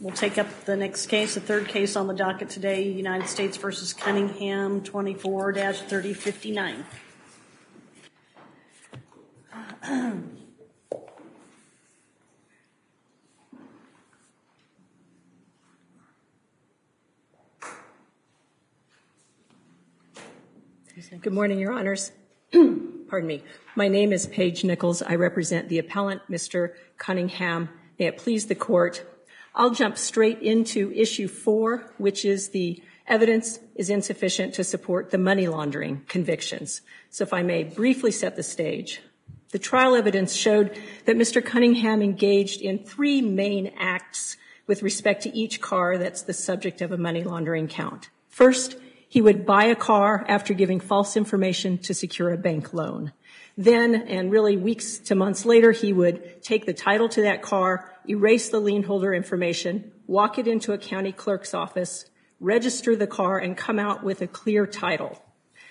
We'll take up the next case, the third case on the docket today, United States v. Cunningham, 24-3059. Good morning, Your Honors. Pardon me. My name is Paige Nichols. I represent the appellant, Mr. Cunningham. May it please the Court, I'll jump straight into Issue 4, which is the evidence is insufficient to support the money laundering convictions. So if I may briefly set the stage. The trial evidence showed that Mr. Cunningham engaged in three main acts with respect to each car that's the subject of a money laundering count. First, he would buy a car after giving false information to secure a bank loan. Then, and really weeks to months later, he would take the title to that car, erase the lien holder information, walk it into a county clerk's office, register the car, and come out with a clear title.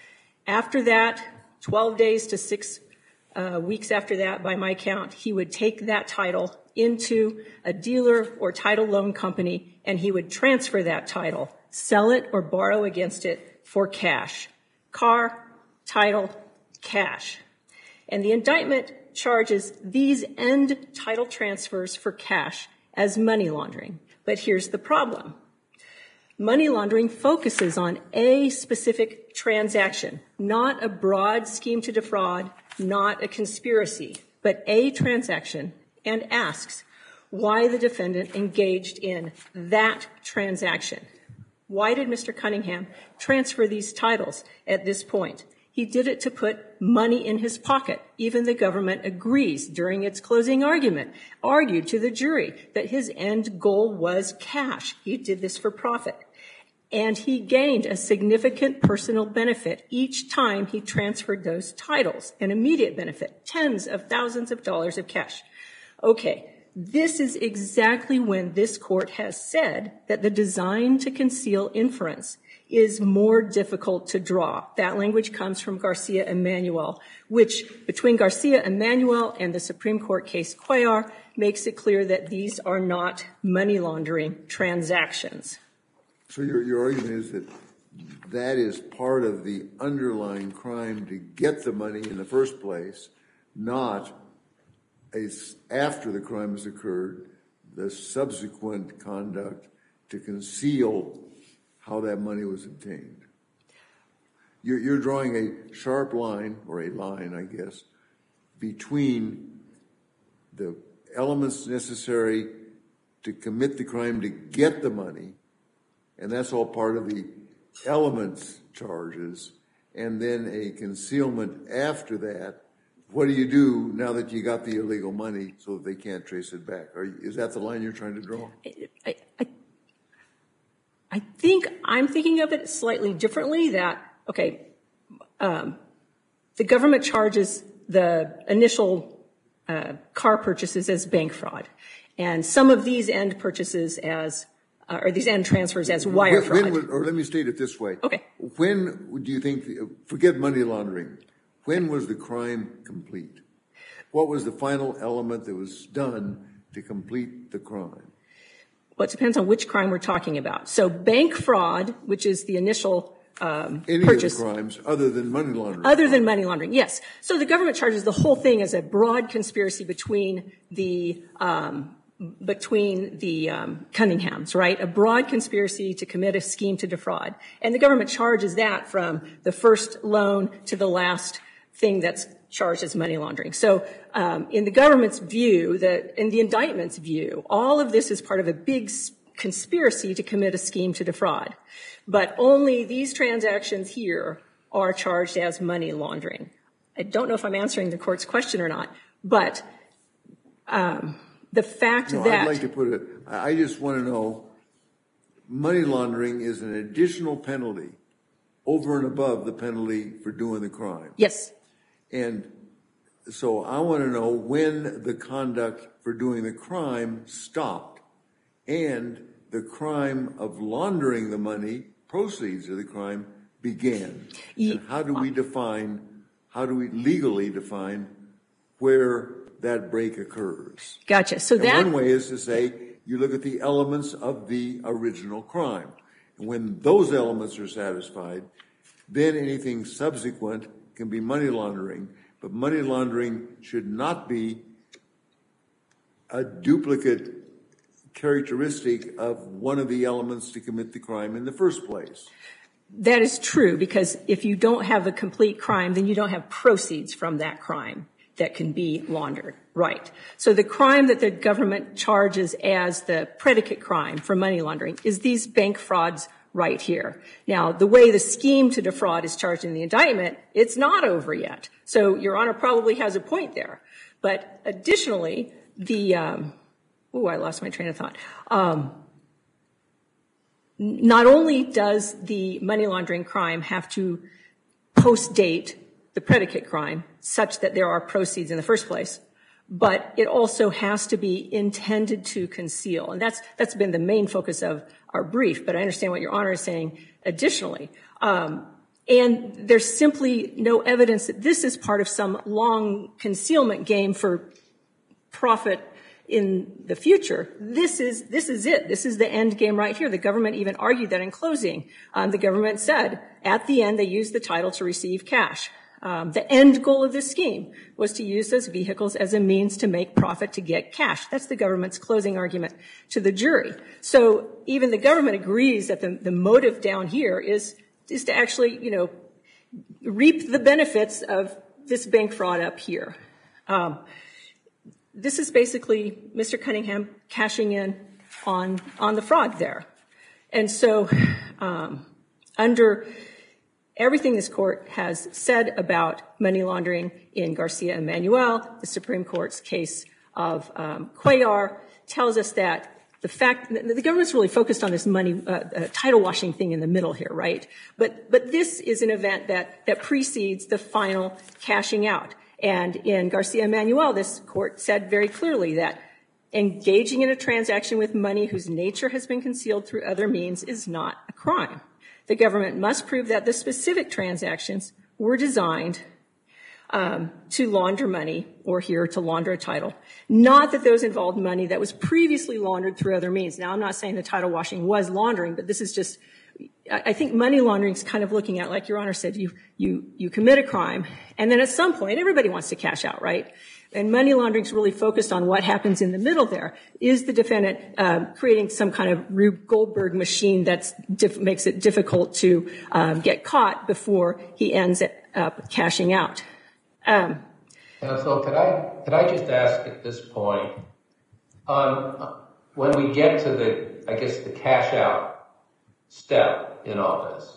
After that, 12 days to 6 weeks after that, by my count, he would take that title into a dealer or title loan company, and he would transfer that title, sell it or borrow against it for cash. Car, title, cash. And the indictment charges these end title transfers for cash as money laundering. But here's the problem. Money laundering focuses on a specific transaction, not a broad scheme to defraud, not a conspiracy, but a transaction, and asks why the defendant engaged in that transaction. Why did Mr. Cunningham transfer these titles at this point? He did it to put money in his pocket. Even the government agrees during its closing argument, argued to the jury that his end goal was cash. He did this for profit. And he gained a significant personal benefit each time he transferred those titles, an immediate benefit, tens of thousands of dollars of cash. Okay, this is exactly when this court has said that the design to conceal inference is more difficult to draw. That language comes from Garcia-Emanuel, which between Garcia-Emanuel and the Supreme Court case Cuellar makes it clear that these are not money laundering transactions. So your argument is that that is part of the underlying crime to get the money in the first place, not after the crime has occurred, the subsequent conduct to conceal how that money was obtained. You're drawing a sharp line, or a line, I guess, between the elements necessary to commit the crime to get the money, and that's all part of the elements charges, and then a concealment after that. What do you do now that you got the illegal money so that they can't trace it back? Is that the line you're trying to draw? I think I'm thinking of it slightly differently, that, okay, the government charges the initial car purchases as bank fraud, and some of these end purchases as, or these end transfers as wire fraud. Or let me state it this way. Okay. When do you think, forget money laundering, when was the crime complete? What was the final element that was done to complete the crime? Well, it depends on which crime we're talking about. So bank fraud, which is the initial Any purchase. of the crimes other than money laundering? Other than money laundering, yes. So the government charges the whole thing as a broad conspiracy between the Cunninghams, right? A broad conspiracy to commit a scheme to defraud. And the government charges that from the first loan to the last thing that's charged as money laundering. So in the government's view, in the indictment's view, all of this is part of a big conspiracy to commit a scheme to defraud. But only these transactions here are charged as money laundering. I don't know if I'm answering the court's question or not, but the fact that... I'd like to put it, I just want to know, money laundering is an additional penalty over and above the penalty for doing the crime. Yes. And so I want to know when the conduct for doing the crime stopped and the crime of laundering the money, proceeds of the crime, began. And how do we legally define where that break occurs? Gotcha. So and one way is to say you look at the elements of the original crime. And when those elements are satisfied, then anything subsequent can be money laundering. But money laundering should not be a duplicate characteristic of one of the elements to commit the crime in the first place. That is true, because if you don't have a complete crime, then you don't have proceeds from that crime that can be laundered, right? So the crime that the government charges as the predicate crime for money laundering is these bank frauds right here. Now, the way the scheme to defraud is charged in the indictment, it's not over yet. So Your Honor probably has a point there. But additionally, I lost my train of thought. Not only does the money laundering crime have to post-date the predicate crime such that there are proceeds in the first place, but it also has to be intended to conceal. And that's been the main focus of our brief, but I understand what Your Honor is saying additionally. And there's simply no evidence that this is part of some long concealment game for profit in the future. This is it. This is the end game right here. The government even argued that in closing. The government said at the end they used the title to receive cash. The end goal of this scheme was to use those vehicles as a means to make profit to get cash. That's the government's closing argument to the jury. So even the government agrees that the motive down here is to actually, reap the benefits of this bank fraud up here. This is basically Mr. Cunningham cashing in on the fraud there. And so under everything this court has said about money laundering in Garcia and Manuel, the Supreme Court's case of Cuellar tells us that the government's really focused on this money title washing thing in the middle here, right? But this is an event that precedes the final cashing out. And in Garcia and Manuel, this court said very clearly that engaging in a transaction with money whose nature has been concealed through other means is not a crime. The government must prove that the specific transactions were designed to launder money, or here to launder a title, not that those involved money that was previously laundered through other means. Now, I'm not saying the title washing was laundering, but this is just, I think money laundering is kind of looking at, like Your Honor said, you commit a crime, and then at some point, everybody wants to cash out, right? And money laundering is really focused on what happens in the middle there. Is the defendant creating some kind of Rube Goldberg machine that makes it difficult to get caught before he ends up cashing out? Counsel, could I just ask at this point, when we get to the cash out step in all this,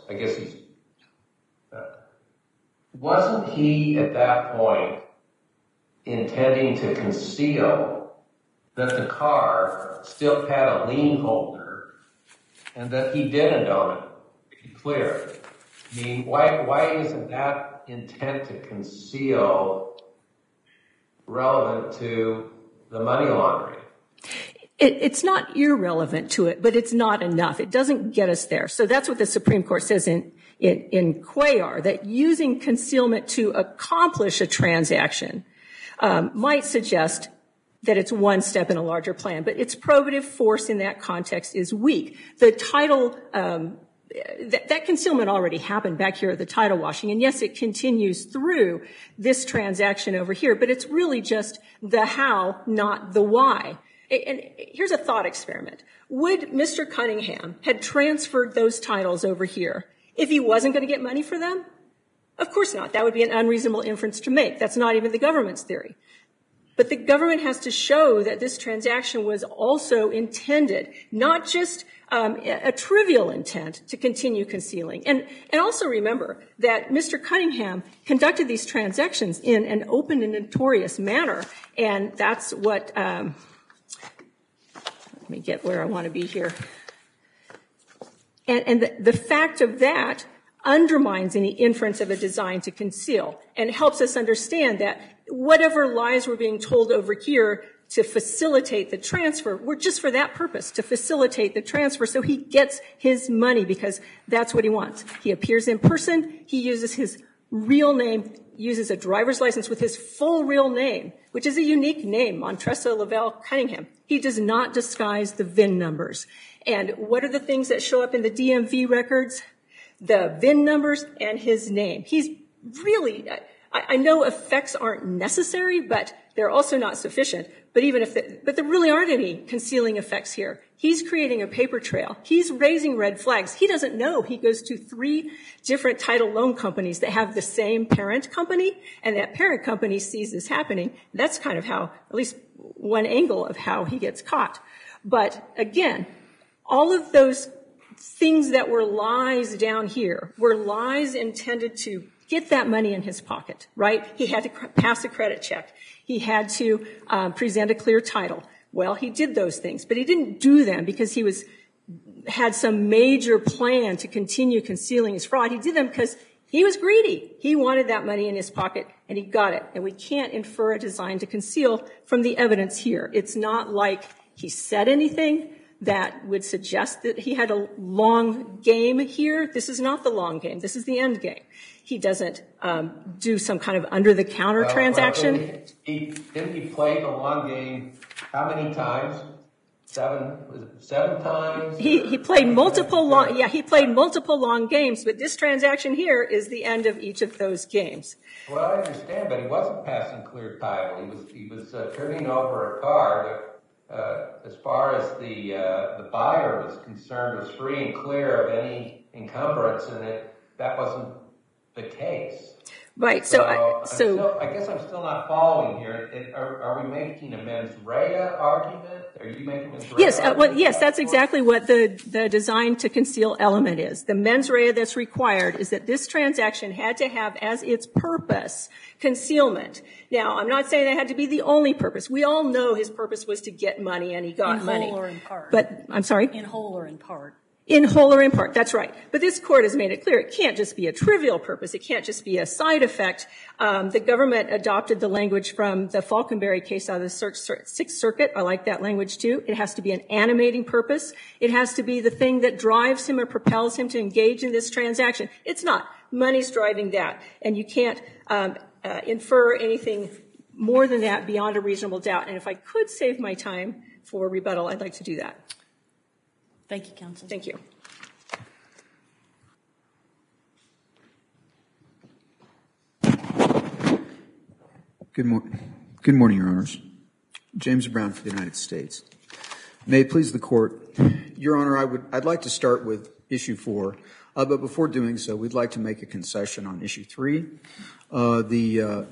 wasn't he at that point intending to conceal that the car still had a lien holder and that he didn't own it, to be clear? I mean, why isn't that intent to conceal relevant to the money laundering? It's not irrelevant to it, but it's not enough. It doesn't get us there. So that's what the Supreme Court says in Cuellar, that using concealment to accomplish a transaction might suggest that it's one step in a larger plan, but its probative force in that context is weak. The title, that concealment already happened back here at the title washing, and yes, it continues through this transaction over here, but it's really just the how, not the why. And here's a thought experiment. Would Mr. Cunningham had transferred those titles over here if he wasn't going to get money for them? Of course not. That would be an unreasonable inference to make. That's not even the government's theory. But the government has to show that this transaction was also intended, not just a trivial intent to continue concealing. And also remember that Mr. Cunningham conducted these transactions in an open and notorious manner, and that's what, let me get where I want to be here. And the fact of that undermines any inference of a design to conceal and helps us understand that whatever lies were being told over here to facilitate the transfer were just for that purpose, to facilitate the transfer so he gets his money because that's what he wants. He appears in person, he uses his real name, uses a driver's license with his full real name, which is a unique name, Montressa Lavelle Cunningham. He does not disguise the VIN numbers. And what are the things that show up in the DMV records? The VIN numbers and his name. He's really, I know effects aren't necessary, but they're also not sufficient. But but there really aren't any concealing effects here. He's creating a paper trail. He's raising red flags. He doesn't know he goes to 3 different title loan companies that have the same parent company, and that parent company sees this happening. That's kind of how, at least one angle of how he gets caught. But again, all of those things that were lies down here were lies intended to get that money in his pocket, right? He had to pass a credit check. He had to present a clear title. Well, he did those things, but he didn't do them because he had some major plan to continue concealing his fraud. He did them because he was greedy. He wanted that money in his pocket, and he got it. And we can't infer a design to conceal from the evidence here. It's not like he said anything that would suggest that he had a long game here. This is not the long game. This is the end game. He doesn't do some kind of under-the-counter transaction. Didn't he play the long game how many times? 7 times? He played multiple long games, but this transaction here is the end of each of those games. Well, I understand, but he wasn't passing clear title. He was turning over a car that, as far as the buyer was concerned, was free and clear of any encumbrance, and that wasn't the case. Right. So I guess I'm still not following here. Are we making a mens rea argument? Are you making a mens rea argument? Yes, that's exactly what the design to conceal element is. The mens rea that's required is that this transaction had to have as its purpose concealment. Now, I'm not saying that had to be the only purpose. We all know his purpose was to get money, and he got money. In whole or in part. But, I'm sorry? In whole or in part. In whole or in part, that's right. But this court has made it clear it can't just be a trivial purpose. It can't just be a side effect. The government adopted the language from the Falconberry case out of the Sixth Circuit. I like that language too. It has to be an animating purpose. It has to be the thing that drives him or propels him to engage in this transaction. It's not. Money's driving that. And you can't infer anything more than that beyond a reasonable doubt. And if I could save my time for rebuttal, I'd like to do that. Thank you, counsel. Thank you. Good morning, Your Honors. James Brown for the United States. May it please the Court, Your Honor, I'd like to start with Issue 4, but before doing so, we'd like to make a concession on Issue 3, the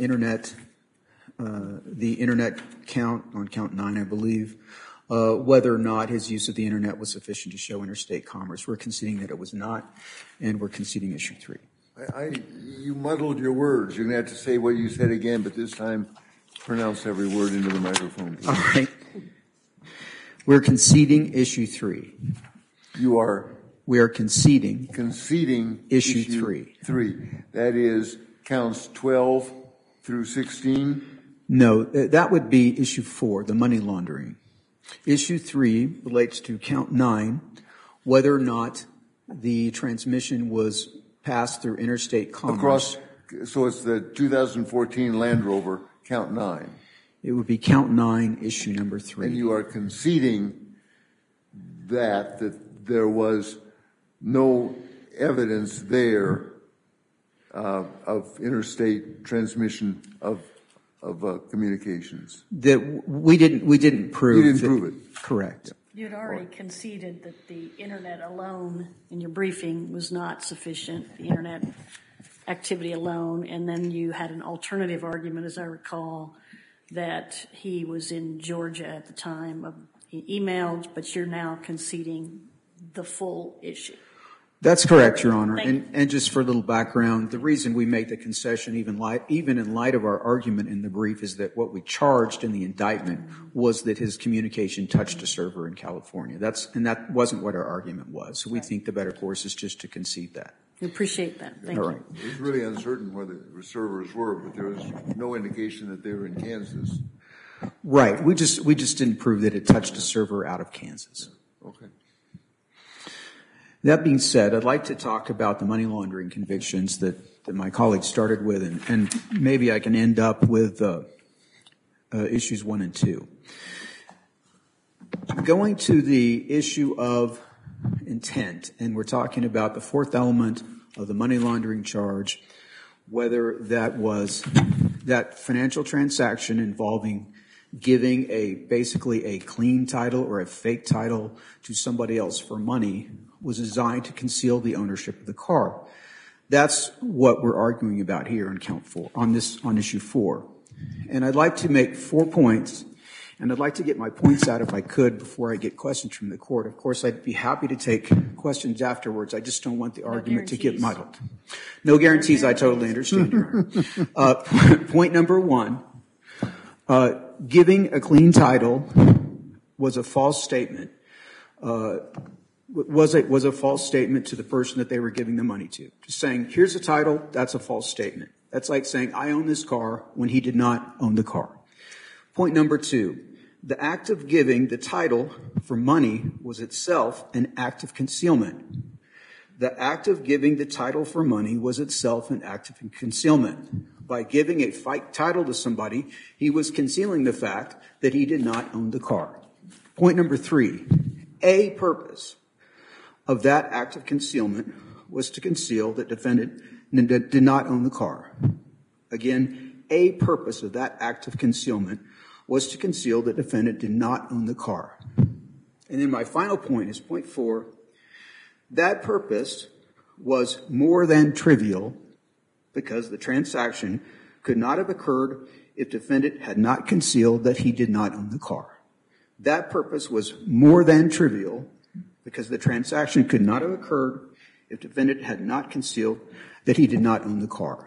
Internet count on Count 9, I believe. Whether or not his use of the Internet was sufficient to show interstate commerce. We're conceding that it was not, and we're conceding Issue 3. You muddled your words. You're going to have to say what you said again, but this time pronounce every word into the microphone, please. All right. We're conceding Issue 3. We are conceding Issue 3. That is counts 12 through 16? No, that would be Issue 4, the money laundering. Issue 3 relates to Count 9, whether or not the transmission was passed through interstate commerce. So it's the 2014 Land Rover, Count 9. It would be Count 9, Issue number 3. And you are conceding that there was no evidence there of interstate transmission of communications. That we didn't prove. You didn't prove it. Correct. You had already conceded that the Internet alone in your briefing was not sufficient, the Internet activity alone, and then you had an alternative argument, as I recall, that he was in Georgia at the time. He emailed, but you're now conceding the full issue. That's correct, Your Honor. And just for a little background, the reason we make the concession, even in light of our argument in the brief, is that what we charged in the indictment was that his communication touched a server in California. And that wasn't what our argument was. So we think the better course is just to concede that. We appreciate that. Thank you. All right. It was really uncertain where the servers were, but there was no indication that they were in Kansas. Right. We just didn't prove that it touched a server out of Kansas. Okay. That being said, I'd like to talk about the money laundering convictions that my colleague started with, and maybe I can end up with issues 1 and 2. Going to the issue of intent, and we're talking about the fourth element of the money laundering charge, whether that was that financial transaction involving giving basically a clean title or a fake title to somebody else for money was designed to conceal the ownership of the car. That's what we're arguing about here on count 4, on issue 4. And I'd like to make 4 points, and I'd like to get my points out if I could before I get questions from the court. Of course, I'd be happy to take questions afterwards. I just don't want the argument to get muddled. No guarantees, I totally understand, Your Honor. Point number 1, giving a clean title was a false statement. Was a false statement to the person that they were giving the money to. Just saying, here's a title, that's a false statement. That's like saying, I own this car when he did not own the car. Point number 2, the act of giving the title for money was itself an act of concealment. The act of giving the title for money was itself an act of concealment. By giving a fake title to somebody, he was concealing the fact that he did not own the car. Point number 3, a purpose of that act of concealment was to conceal that defendant did not own the car. Again, a purpose of that act of concealment was to conceal that defendant did not own the car. And then my final point is point 4. That purpose was more than trivial because the transaction could not have occurred if defendant had not concealed that he did not own the car. That purpose was more than trivial because the transaction could not have occurred if defendant had not concealed that he did not own the car.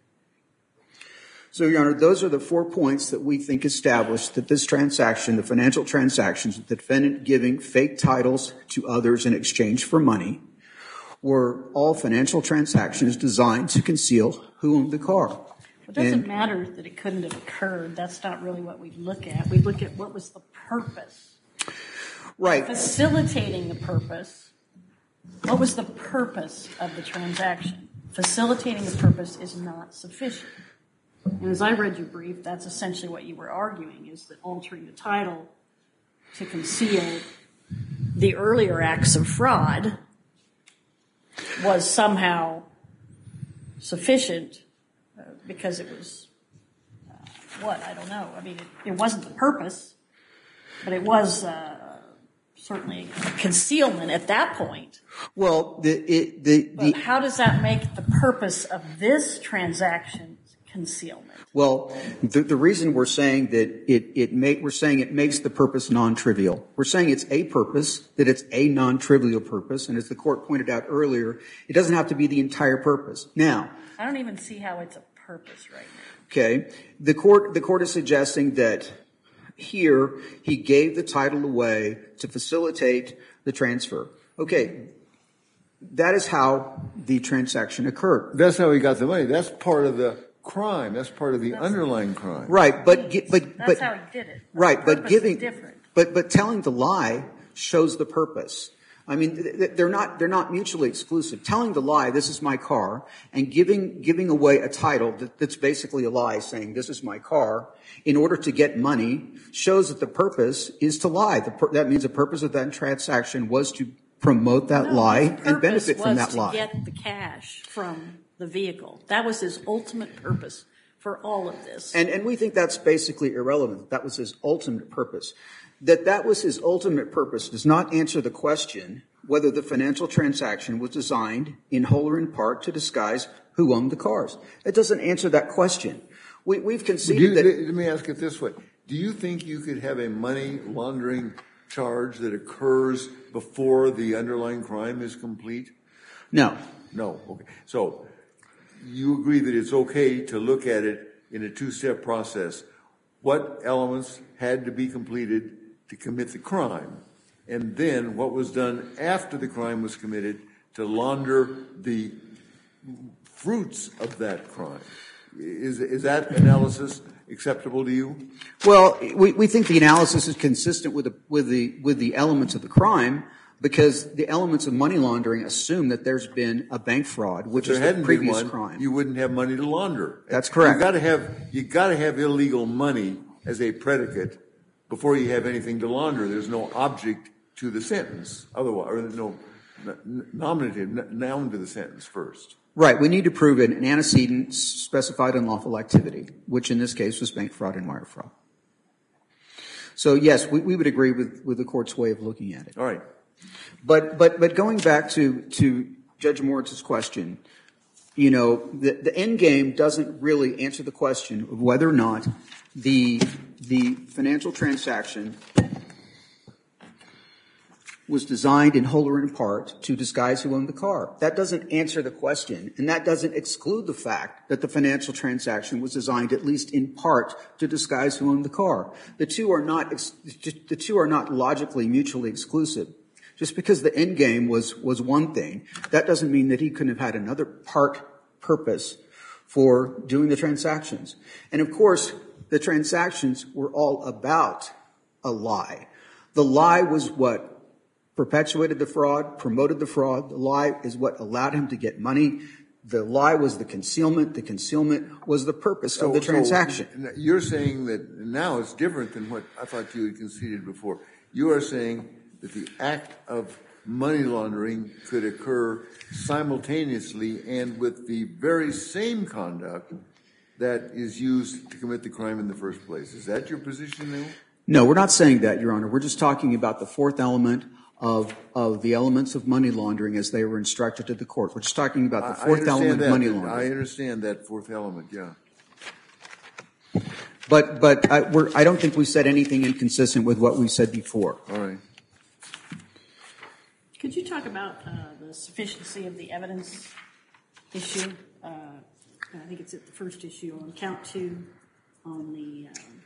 So, Your Honor, those are the 4 points that we think establish that this transaction, the financial transactions, the defendant giving fake titles to others in exchange for money, were all financial transactions designed to conceal who owned the car. It doesn't matter that it couldn't have occurred. That's not really what we look at. We look at what was the purpose. Right. Facilitating the purpose. What was the purpose of the transaction? Facilitating the purpose is not sufficient. And as I read your brief, that's essentially what you were arguing, is that altering the title to conceal the earlier acts of fraud was somehow sufficient because it was, I don't know. I mean, it wasn't the purpose, but it was certainly concealment at that point. Well, but how does that make the purpose of this transaction concealment? Well, the reason we're saying that we're saying it makes the purpose non-trivial. We're saying it's a purpose, that it's a non-trivial purpose, and as the court pointed out earlier, it doesn't have to be the entire purpose. Now, I don't even see how it's a purpose right now. Okay, the court is suggesting that here he gave the title away to facilitate the transfer. Okay, that is how the transaction occurred. That's how he got the money. That's part of the crime. That's part of the underlying crime. Right, but that's how he did it. Right, but giving, different. but telling the lie shows the purpose. I mean, they're not mutually exclusive. Telling the lie, this is my car, and giving away a title that's basically a lie, saying this is my car, in order to get money, shows that the purpose is to lie. That means the purpose of that transaction was to promote that lie and benefit from that lie. The purpose was to get the cash from the vehicle. That was his ultimate purpose for all of this. And we think that's basically irrelevant. That was his ultimate purpose. That was his ultimate purpose does not answer the question whether the financial transaction was designed in whole or in part to disguise who owned the cars. It doesn't answer that question. We've conceded that. Let me ask it this way. Do you think you could have a money laundering charge that occurs before the underlying crime is complete? No. No. Okay. So you agree that it's okay to look at it in a two-step process. What elements had to be completed to commit the crime, and then what was done after the crime was committed to launder the fruits of that crime. Is that analysis acceptable to you? Well, we think the analysis is consistent with the elements of the crime, because the elements of money laundering assume that there's been a bank fraud, which is the previous crime. You wouldn't have money to launder. That's correct. You got to have illegal money as a predicate before you have anything to launder, there's no object to the sentence, otherwise, or there's no nominative noun to the sentence first. Right. We need to prove an antecedent specified unlawful activity, which in this case was bank fraud and wire fraud. So, yes, we would agree with the court's way of looking at it. All right. But going back to Judge Moritz's question, you know, the end game doesn't really answer the question of whether or not the financial transaction was designed in whole or in part to disguise who owned the car. That doesn't answer the question, and that doesn't exclude the fact that the financial transaction was designed at least in part to disguise who owned the car. The two are not logically mutually exclusive. Just because the end game was one thing, that doesn't mean that he couldn't have had another purpose for doing the transactions. And of course, the transactions were all about a lie. The lie was what perpetuated the fraud, promoted the fraud. The lie is what allowed him to get money. The lie was the concealment. The concealment was the purpose of the transaction. So you're saying that now it's different than what I thought you had conceded before. You are saying that the act of money laundering could occur simultaneously and with the very same conduct that is used to commit the crime in the first place. Is that your position now? No, we're not saying that, Your Honor. We're just talking about the fourth element of the elements of money laundering as they were instructed to the court. We're just talking about the fourth element of money laundering. I understand that fourth element, yeah. But I don't think we said anything inconsistent with what we said before. All right. Could you talk about the sufficiency of the evidence issue? I think it's at the first issue on count 2 on the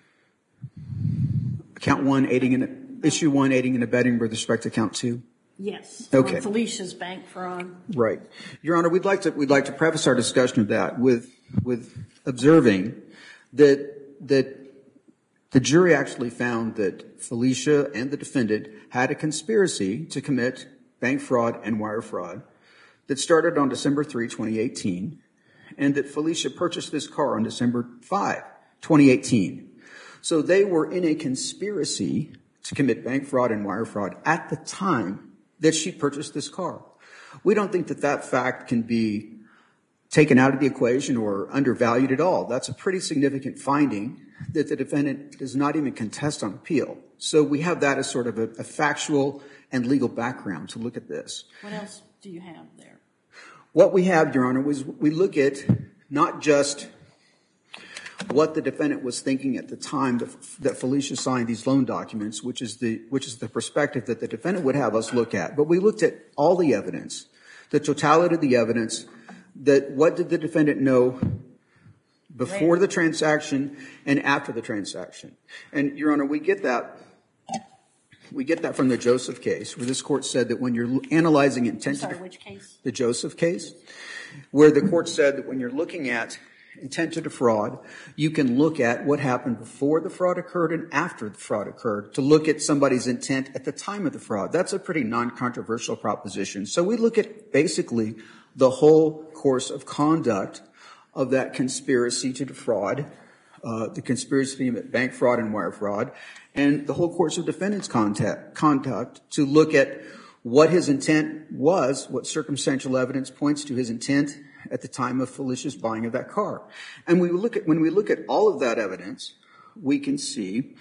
Count 1, issue 1, aiding and abetting with respect to count 2? Yes. Okay. On Felicia's bank fraud. Right. Your Honor, we'd like to preface our discussion of that with observing that the jury actually found that Felicia and the defendant had a conspiracy to commit bank fraud and wire fraud that started on December 3, 2018, and that Felicia purchased this car on December 5, 2018. So they were in a conspiracy to commit bank fraud and wire fraud at the time that she purchased this car. We don't think that fact can be taken out of the equation or undervalued at all. That's a pretty significant finding that the defendant does not even contest on appeal. So we have that as sort of a factual and legal background to look at this. What else do you have there? What we have, Your Honor, was we look at not just what the defendant was thinking at the time that Felicia signed these loan documents, which is the perspective that the defendant would have us look at, but we looked at all the evidence, the totality of the evidence, that what did the defendant know before the transaction and after the transaction. And, Your Honor, we get that from the Joseph case, where this court said that when you're analyzing intent. I'm sorry, which case? The Joseph case, where the court said that when you're looking at intent to defraud, you can look at what happened before the fraud occurred and after the fraud occurred to look at somebody's intent at the time of the fraud. That's a pretty non-controversial proposition. So we look at basically the whole course of conduct of that conspiracy to defraud, the conspiracy to bank fraud and wire fraud, and the whole course of defendant's conduct to look at what his intent was, what circumstantial evidence points to his intent at the time of Felicia's buying of that car. And when we look at all of that evidence, we can see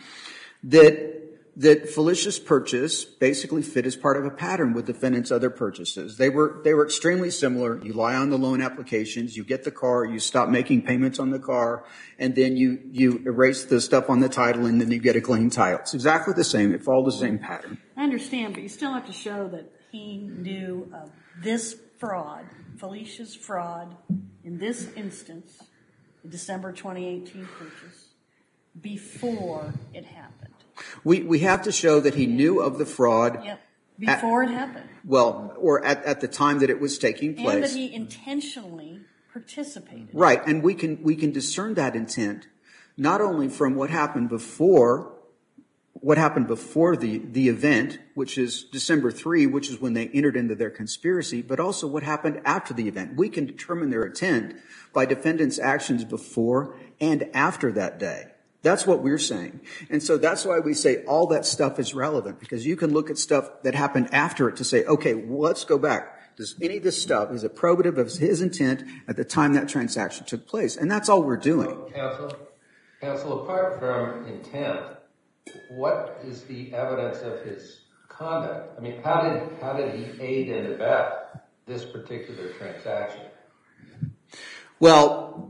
that Felicia's purchase basically fit as part of a pattern with defendant's other purchases. They were extremely similar. You lie on the loan applications, you get the car, you stop making payments on the car, and then you erase the stuff on the title, and then you get a clean title. It's exactly the same. It followed the same pattern. I understand, but you still have to show that he knew of this fraud, Felicia's fraud, in this instance, the December 2018 purchase, before it happened. We have to show that he knew of the fraud. Yep. Before it happened. Well, or at the time that it was taking place. And that he intentionally participated. Right, and we can discern that intent not only from what happened before the event, which is December 3, which is when they entered into their conspiracy, but also what happened after the event. We can determine their intent by defendant's actions before and after that day. That's what we're saying. And so that's why we say all that stuff is relevant, because you can look at stuff that happened after it to say, okay, well, let's go back. Does any of this stuff, is it probative of his intent at the time that transaction took place? And that's all we're doing. Counsel, apart from intent, what is the evidence of his conduct? I mean, how did he aid and abet this particular transaction? Well,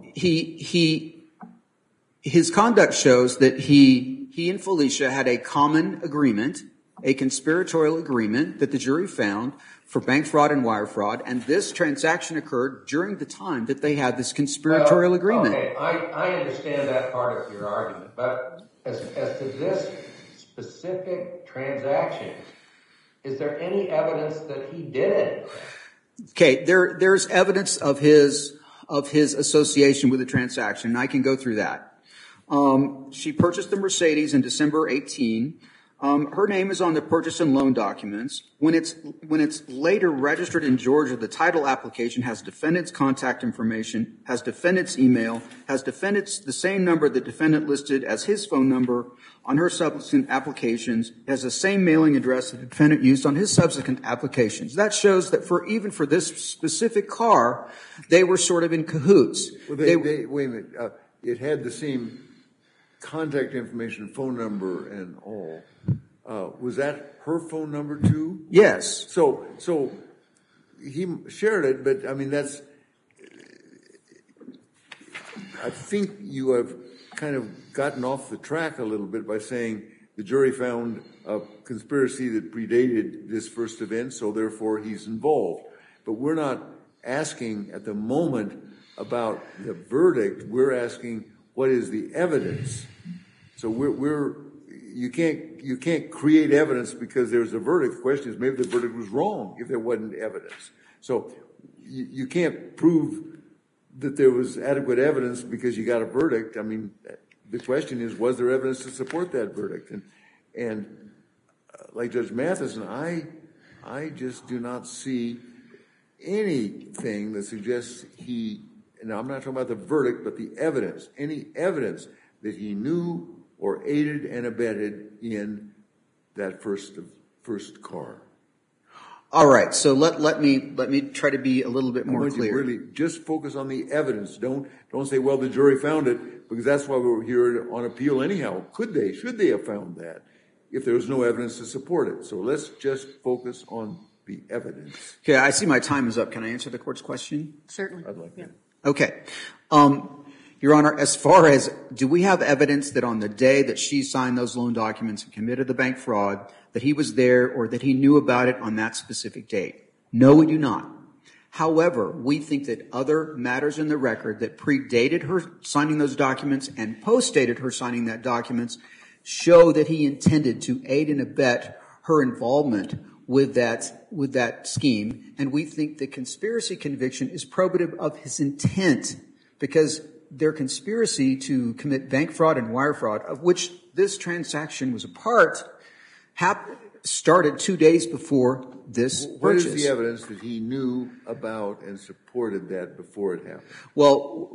his conduct shows that he and Felicia had a common agreement, a conspiratorial agreement that the jury found for bank fraud and wire fraud, and this transaction occurred during the time that they had this conspiratorial agreement. Okay, I understand that part of your argument, but as to this specific transaction, is there any evidence that he did it? Okay, there's evidence of his association with the transaction, and I can go through that. She purchased the Mercedes in December 18. Her name is on the purchase and loan documents. When it's later registered in Georgia, the title application has defendant's contact information, has defendant's email, has defendant's the same number the defendant listed as his phone number on her subsequent applications, has the same mailing address that the defendant used on his subsequent applications. That shows that even for this specific car, they were sort of in cahoots. Well, wait a minute. It had the same contact information, phone number, and all. Was that her phone number too? Yes. So he shared it, but I mean I think you have kind of gotten off the track a little bit by saying the jury found a conspiracy that predated this first event, so therefore he's involved. But we're not asking at the moment about the verdict. We're asking what is the evidence. So you can't create evidence because there's a verdict. The question is maybe the verdict was wrong if there wasn't evidence. So you can't prove that there was adequate evidence because you got a verdict. I mean, the question is, was there evidence to support that verdict? And like Judge Matheson, I just do not see anything that suggests and I'm not talking about the verdict, but the evidence, any evidence that he knew or aided and abetted in that first car. All right, so let me try to be a little bit more clear. You really just focus on the evidence. Don't say, well, the jury found it, because that's why we're here on appeal anyhow. Should they have found that if there was no evidence to support it? So let's just focus on the evidence. Okay, I see my time is up. Can I answer the court's question? Certainly. I'd like that. Okay. Your Honor, as far as do we have evidence that on the day that she signed those loan documents and committed the bank fraud, that he was there or that he knew about it on that specific date? No, we do not. However, we think that other matters in the record that predated her signing those documents and postdated her signing that documents show that he intended to aid and abet her involvement with that scheme. And we think the conspiracy conviction is probative of his intent, because their conspiracy to commit bank fraud and wire fraud, of which this transaction was a part, started 2 days before this purchase. What is the evidence that he knew about and supported that before it happened? Well,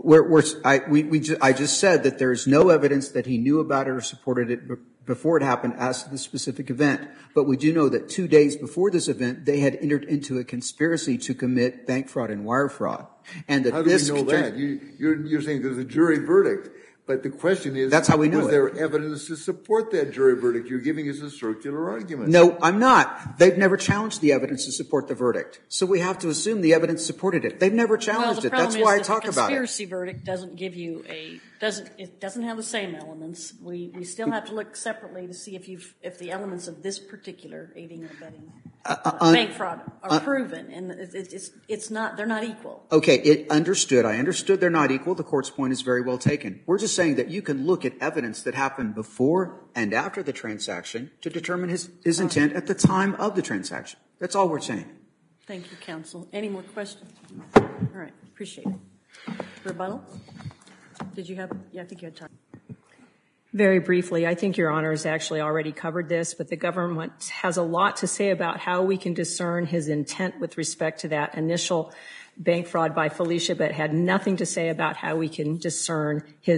I just said that there is no evidence that he knew about it or supported it before it happened as to the specific event. But we do know that 2 days before this event, they had entered into a conspiracy to commit bank fraud and wire fraud. And that how do we know that? You're saying there's a jury verdict. But the question is, that's how we know was there evidence to support that jury verdict? You're giving us a circular argument. No, I'm not. They've never challenged the evidence to support the verdict. So we have to assume the evidence supported it. They've never challenged it. That's why I talk about it. The conspiracy verdict doesn't give you it doesn't have the same elements. We still have to look separately to see if the elements of this particular aiding and abetting bank fraud are proven, and they're not equal. Okay, understood. I understood they're not equal. The court's point is very well taken. We're just saying that you can look at evidence that happened before and after the transaction to determine his intent at the time of the transaction. That's all we're saying. Thank you, counsel. Any more questions? All right, appreciate it. Rebuttal? Did you have? Yeah, I think you had time. Very briefly, I think Your Honor has actually already covered this, but the government has a lot to say about how we can discern his intent with respect to that initial bank fraud by Felicia, but had nothing to say about how we can discern his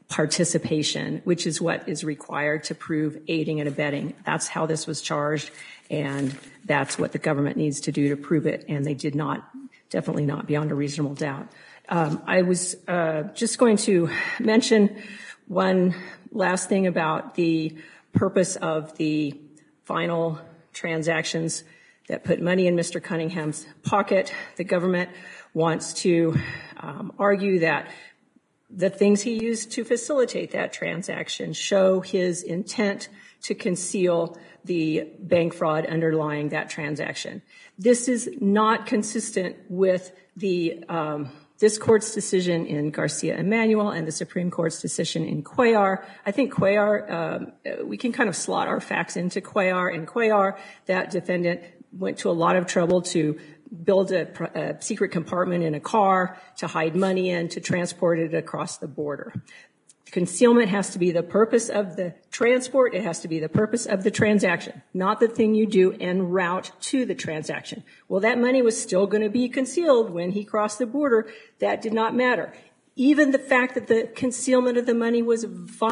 participation, which is what is required to prove aiding and abetting. That's how this was charged, and that's what the government needs to do to prove it, and they did not, definitely not beyond a reasonable doubt. I was just going to mention one last thing about the purpose of the final transactions that put money in Mr. Cunningham's pocket. The government wants to argue that the things he used to facilitate that transaction show his intent to conceal the bank fraud underlying that transaction. This is not consistent with the this court's decision in Garcia-Emanuel and the Supreme Court's decision in Cuellar. I think Cuellar, we can kind of slot our facts into Cuellar. In Cuellar, that defendant went to a lot of trouble to build a secret compartment in a car to hide money in, to transport it across the border. Concealment has to be the purpose of the transport. It has to be the purpose of the transaction, not the thing you do en route to the transaction. Well, that money was still going to be concealed when he crossed the border. That did not matter. Even the fact that the concealment of the money was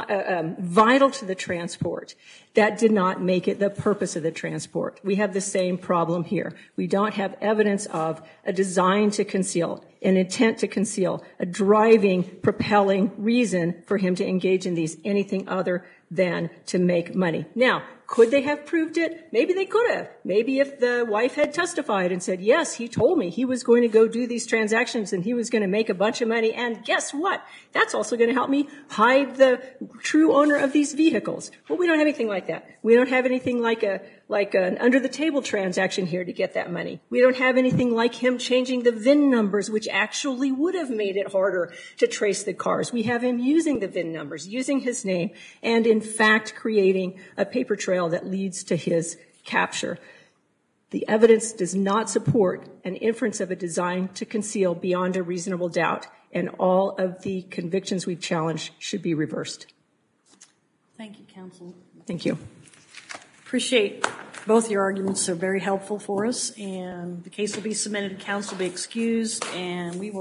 vital to the transport, that did not make it the purpose of the transport. We have the same problem here. We don't have evidence of a design to conceal, an intent to conceal, a driving, propelling reason for him to engage in these, anything other than to make money. Now, could they have proved it? Maybe they could have. Maybe if the wife had testified and said, yes, he told me he was going to go do these transactions and he was going to make a bunch of money, and guess what? That's also going to help me hide the true owner of these vehicles. Well, we don't have anything like that. We don't have anything like an under-the-table transaction here to get that money. We don't have anything like him changing the VIN numbers, which actually would have made it harder to trace the cars. We have him using the VIN numbers, using his name, and in fact creating a paper trail that leads to his capture. The evidence does not support an inference of a design to conceal beyond a reasonable doubt, and all of the convictions we've challenged should be reversed. Thank you, counsel. Thank you. Appreciate both your arguments. They're very helpful for us, and the case will be submitted. Counsel will be excused, and we will